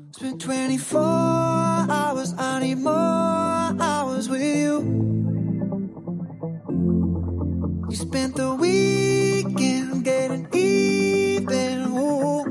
It's been 24 hours, I need more hours with you. You spent the weekend getting even, ooh.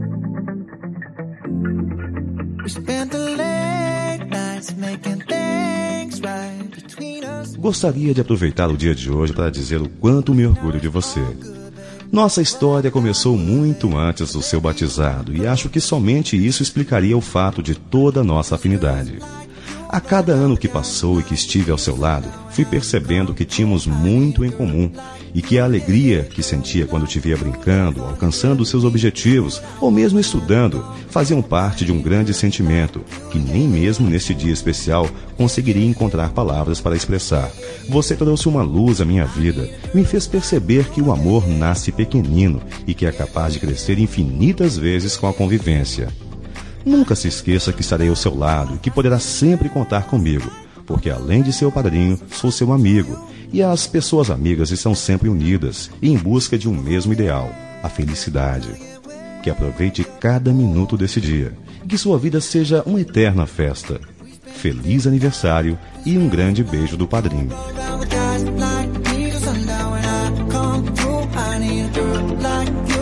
We spent the late nights making things right between us. Gostaria de aproveitar o dia de hoje para dizer o quanto me orgulho de você. Nossa história começou muito antes do seu batizado e acho que somente isso explicaria o fato de toda a nossa afinidade. A cada ano que passou e que estive ao seu lado, fui percebendo que tínhamos muito em comum e que a alegria que sentia quando te via brincando, alcançando seus objetivos ou mesmo estudando, faziam parte de um grande sentimento que nem mesmo neste dia especial conseguiria encontrar palavras para expressar. Você trouxe uma luz à minha vida e me fez perceber que o amor nasce pequenino e que é capaz de crescer infinitas vezes com a convivência. Nunca se esqueça que estarei ao seu lado e que poderá sempre contar comigo, porque além de seu padrinho, sou seu amigo, e as pessoas amigas estão sempre unidas e em busca de um mesmo ideal, a felicidade. Que aproveite cada minuto desse dia e que sua vida seja uma eterna festa. Feliz aniversário e um grande beijo do padrinho. Like